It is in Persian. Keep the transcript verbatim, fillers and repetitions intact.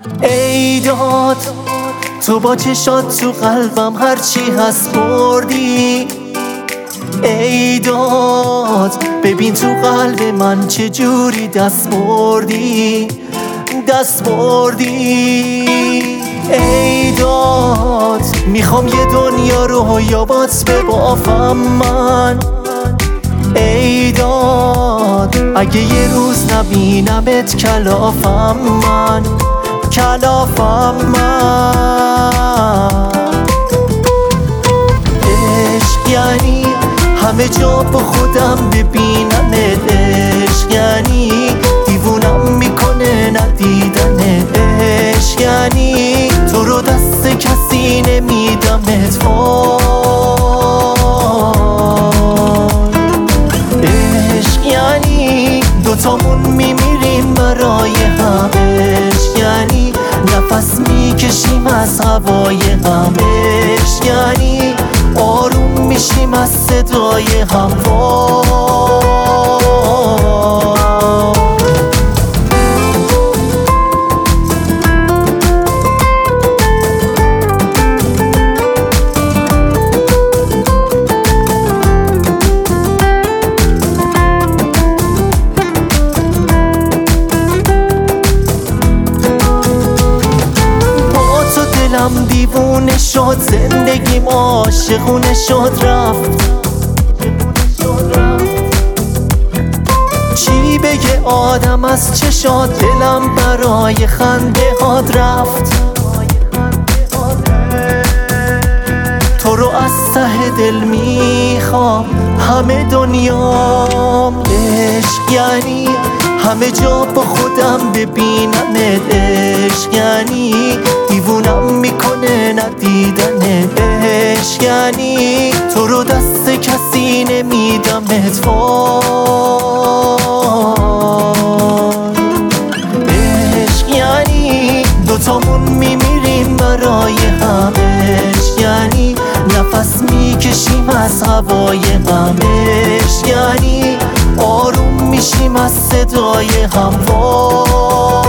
ای داد تو با چشات تو قلبم هرچی هست بردی. ای داد ببین تو قلب من چه جوری دست بردی دست بردی. ای داد میخوام یه دنیا رو یابات ببافم من. ای داد اگه یه روز نبینمت کلافم من کلافم من. عشق یعنی همه جا با خودم ببینمت. عشق یعنی دیوونم میکنه ندیدنت. عشق یعنی تو رو دست کسی نمیدمت. عشق یعنی دوتامون میمیریم برای هم. عشق یعنی نفس میکشیم از هوای هم. عشق یعنی آروم میشیم از صدای هم. دلم دیوونه شد، زندگیم عاشقونه شد رفت. چی بگه آدم از چشات، دلم برای خنده هات رفت. تو رو از ته دل میخوام همه دنیام. عشق یعنی همه جا با خودم ببینمت. عشق یعنی دیوونم میکنه ندیدنت. عشق یعنی تو رو دست کسی نمیدمت. عشق یعنی دوتامون میمیریم برای هم. عشق یعنی نفس میکشیم از هوای هم. عشق یعنی آروم میشیم از صدای هم.